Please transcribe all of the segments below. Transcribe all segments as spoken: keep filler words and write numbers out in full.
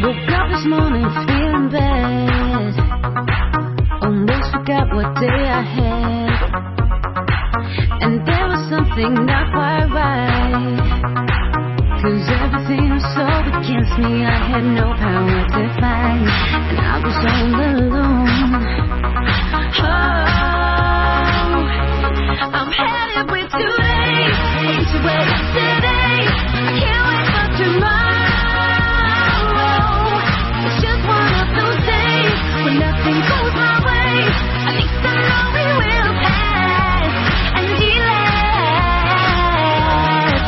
Woke up this morning feeling bad. Almost forgot what day I had. And there was something not quite right. Cause everything was so against me. I had no power to fight. And I was all alone. Oh, I'm headed with today into where yesterday. I can't wait for tomorrow. It's just one of those days when nothing goes my way. At least I know we will pass and be last.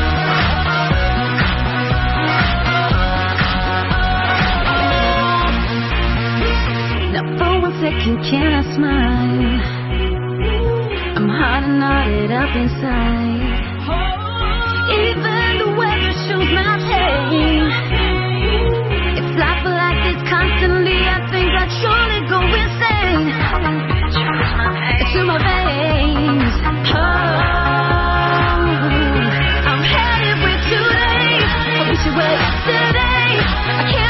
Now for one second can I smile? I'm hot and knotted up inside. Even the weather shows my pain. If life were like this constantly, I think I'd surely go insane. To my veins. Oh, I'm headed with today. I wish it were yesterday. I can't